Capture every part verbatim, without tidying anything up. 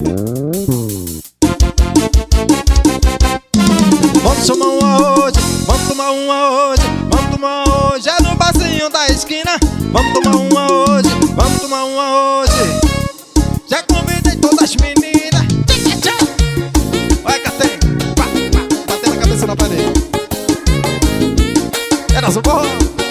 Vamos tomar uma hoje, vamos tomar uma hoje, vamos tomar hoje, é no barzinho da esquina. Vamos tomar uma hoje, vamos tomar uma hoje. Já convidei todas as meninas. Vai, Catém, batendo a cabeça na parede. É nosso forró.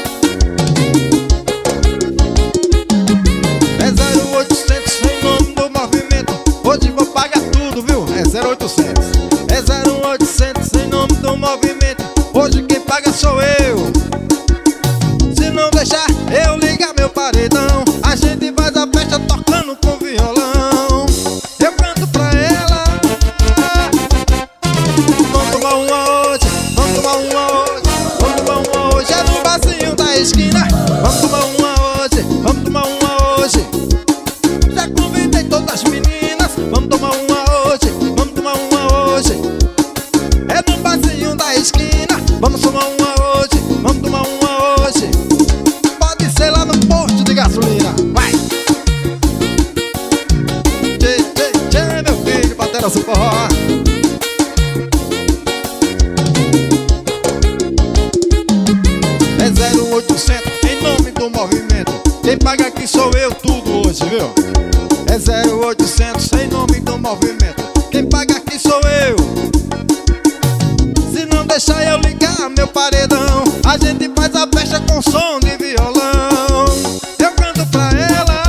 É zero oitocentos em nome do movimento. Hoje vou pagar tudo, viu? É zero oitocentos. É zero oitocentos em nome do movimento. Hoje quem paga sou eu. Se não deixar eu ligar meu paredão, a gente faz a festa tocando com violão. Eu canto pra ela. Vamos tomar uma hoje, vamos tomar uma hoje, vamos tomar uma hoje, é no barzinho da esquina. Vamos tomar uma hoje, vamos tomar uma hoje. Já convidei todas as meninas. Vamos tomar uma hoje, vamos tomar uma hoje. É no barzinho da esquina. Vamos tomar uma hoje, vamos tomar uma hoje. Pode ser lá no posto de gasolina. Vai! Tchê, tchê, tchê, meu filho, batera seu forró. É zero oitocentos em nome do movimento. Quem paga aqui sou eu tudo hoje, viu? É zero oitocentos em nome do movimento. Quem paga aqui sou eu. Se não deixar eu ligar meu paredão, a gente faz a festa com som de violão. Eu canto pra ela.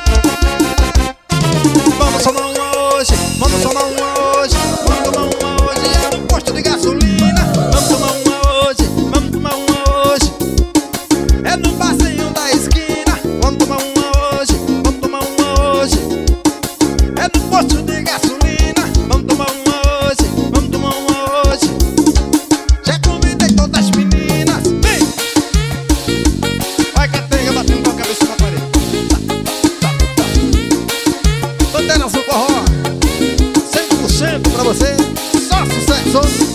Vamos tomar uma hoje, vamos tomar uma hoje, vamos tomar uma hoje, é no posto de gasolina. Vamos tomar uma hoje, vamos tomar uma hoje, é no barzinho da esquina. Vamos tomar uma hoje, vamos tomar uma hoje, é no posto de gasolina. Vamos tomar uma hoje, vamos tomar uma hoje. Já convidei todas as meninas. Vem! Vai, Catenga, batendo com a cabeça na parede. Tá, tá, tá. Bandeira Azul Forró, cem por cento pra você, só sucesso.